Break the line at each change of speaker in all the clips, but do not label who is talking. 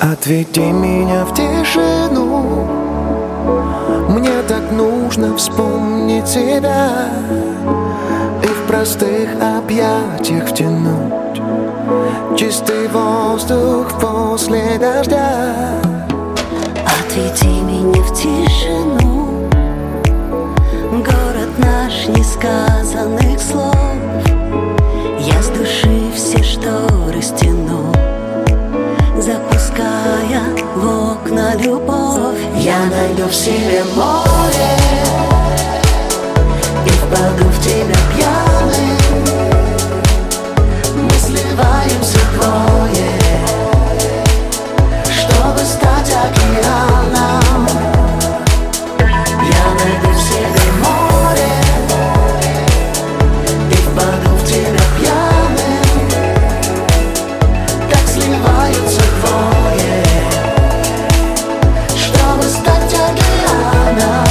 Отведи меня в тишину, мне так нужно вспомнить тебя и в простых объятиях втянуть чистый воздух после дождя.
Отведи меня в тишину, город наш несказанных слов. Я с души все шторы стяну, запуская в окна любовь. Я найду в себе море и впаду в тебя пьяным. Мы сливаемся вдвое, чтобы стать океаном. Я найду в себе море и впаду в тебя пьяным. Так сливаются двое, чтобы стать океаном.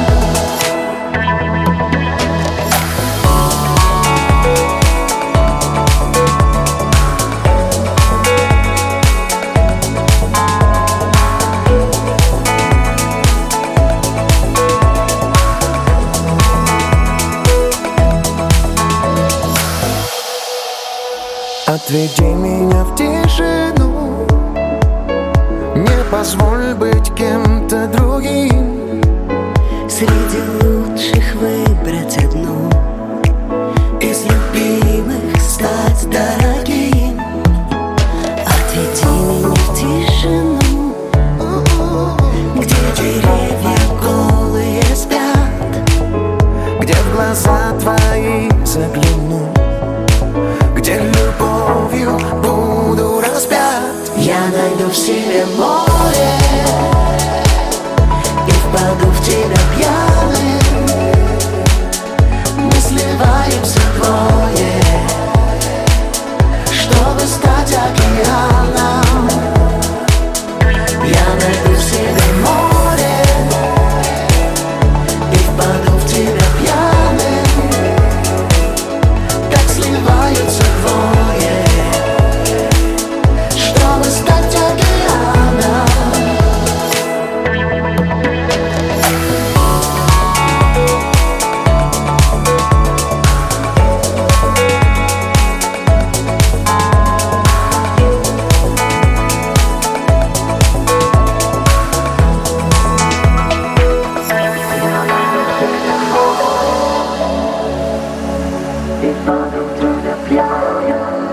Отведи меня в тишину, не позволь быть кем-то другим.
Среди лучших выбрать одну, из любимых стать дорогим. Отведи меня в тишину, где деревья голые спят,
где в глаза твои загляну, где любовью буду распят.
Я найду в себе море и впаду в тебя пьяным. Мы сливаемся вдвое, чтобы стать океаном. Я найду в себе море и впаду в тебя пьяным. Так сливаются двое, чтобы стать океаном. И впаду в тебя пьяным.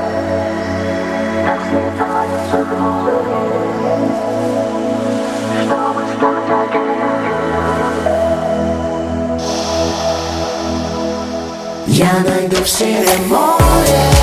Так сливаются двое, чтобы стать океаном. Я найду в себе море